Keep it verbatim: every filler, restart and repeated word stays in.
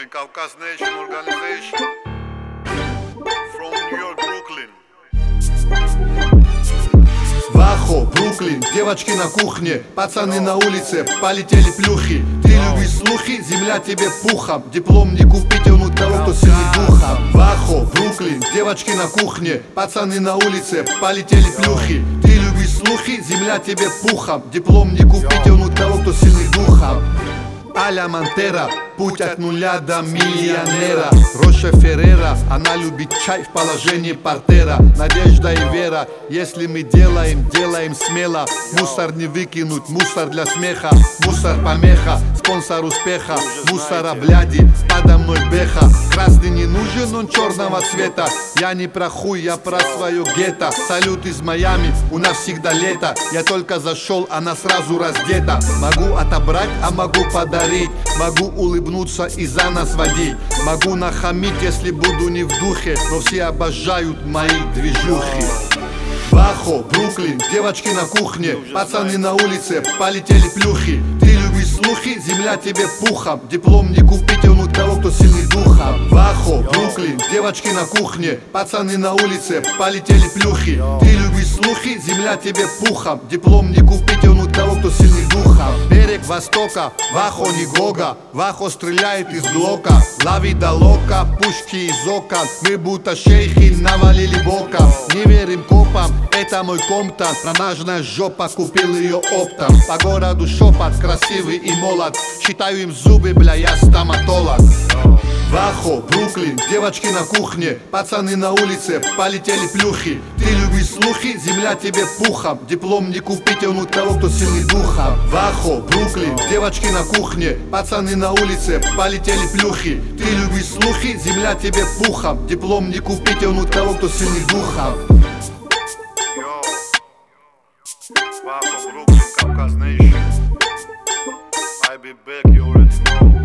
Brooklyn, Caucas Nation Organization. From New York, Brooklyn. Вахо, Бруклин, девочки на кухне, пацаны на улице, полетели плюхи. Ты любишь слухи, земля тебе пухом. Диплом не купить, он у того, кто сильный духом. Вахо, Бруклин, девочки на кухне, пацаны на улице, полетели плюхи. Ты любишь слухи, земля тебе пухом. Диплом не купить, он у того, кто сильный духом. Аля Монтера, путь от нуля до миллионера. Роша Феррера, она любит чай в положении портера. Надежда и вера, если мы делаем, делаем смело. Мусор не выкинуть, мусор для смеха. Мусор помеха, спонсор успеха. Мусора бляди, подо мной беха. Красный не нужен, он черного цвета. Я не про хуй, я про свое гетто. Салют из Майами, у нас всегда лето. Я только зашел, она сразу раздета. Могу отобрать, а могу подарить. Могу улыбнуться и за нас водить. Могу нахамить, если буду не в духе. Но все обожают мои движухи. Вахо, Бруклин, девочки на кухне, пацаны на улице, полетели плюхи. Ты любишь слухи, земля тебе пухом. Диплом не купить, он у того, кто сильный духом. Вахо, Бруклин, девочки на кухне, пацаны на улице, полетели плюхи. Ты любишь слухи, земля тебе пухом. Диплом не купить, он у того, кто сильный духом. Берег Востока, Вахо не Гога. Вахо стреляет из глока. Лави да лока, пушки из окон. Мы будто шейхи навалили бока. Не верим копам, это мой комптон. Промажная жопа, купил ее оптом. По городу шепот, красивый и молод. Считаю им зубы, бля, я стоматолог. Вахо, Бруклин, девочки на кухне, пацаны на улице, полетели плюхи. Ты любишь слухи, земля тебе пухом. Диплом не купить, он у того, кто сильный духом. Вахо, Бруклин, девочки на кухне, пацаны на улице, полетели плюхи. Ты любишь слухи, земля тебе пухом. Диплом не купить, он у того, кто сильный духом. Вахо, Brooklyn, Caucas Nation. I be back, you already know.